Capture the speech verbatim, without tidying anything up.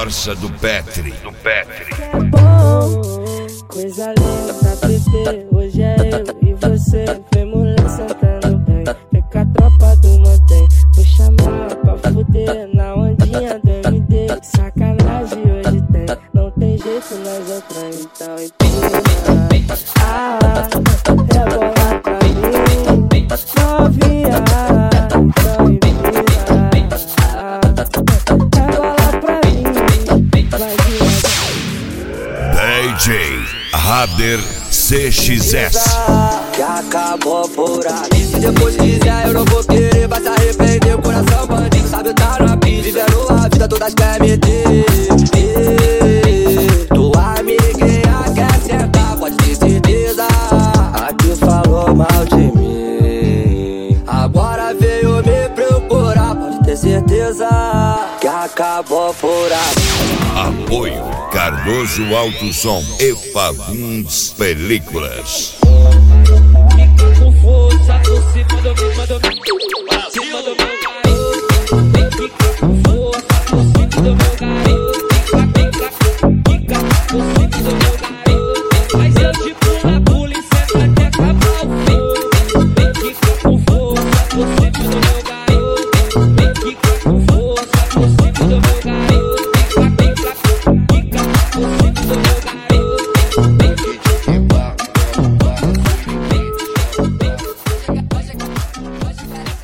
parça do Petri, do Petri. É bom, coisa linda pra beber. Hoje é eu e você. Vem mulher sentando bem. Vem com a tropa do mantém. Vou chamar pra fuder na ondinha do M D. Sacanagem hoje tem. Não tem jeito, nós é trem. Então empina. Ah, é bola pra mim. Novinha, então empina. Ah, é bola pra mim. Vai D J Rader C X S. Que acabou por ali. Se depois quiser eu não vou querer. Vai se arrepender, o coração bandido. Sabe, tá na pilha, vivendo a vida, todas quer meter. Tua amiguinha quer sentar, pode ter certeza. Aqui falou mal de mim, agora veio me procurar. Pode ter certeza que acabou por ali. Apoio Cardoso Alto Som e Fagundes Películas. Fica com força por cima do meu, do meu, por cima do meu garoto. Fica com força por cima do meu garoto. Fica, fica, fica por cima do meu garoto. Mas eu te pulo a polícia até acabar o fogo. Fica com força por cima do meu garoto. Fica com força por cima do meu garoto. Fica, fica, fica por cima do meu garoto. Pode, pode, pode, pode,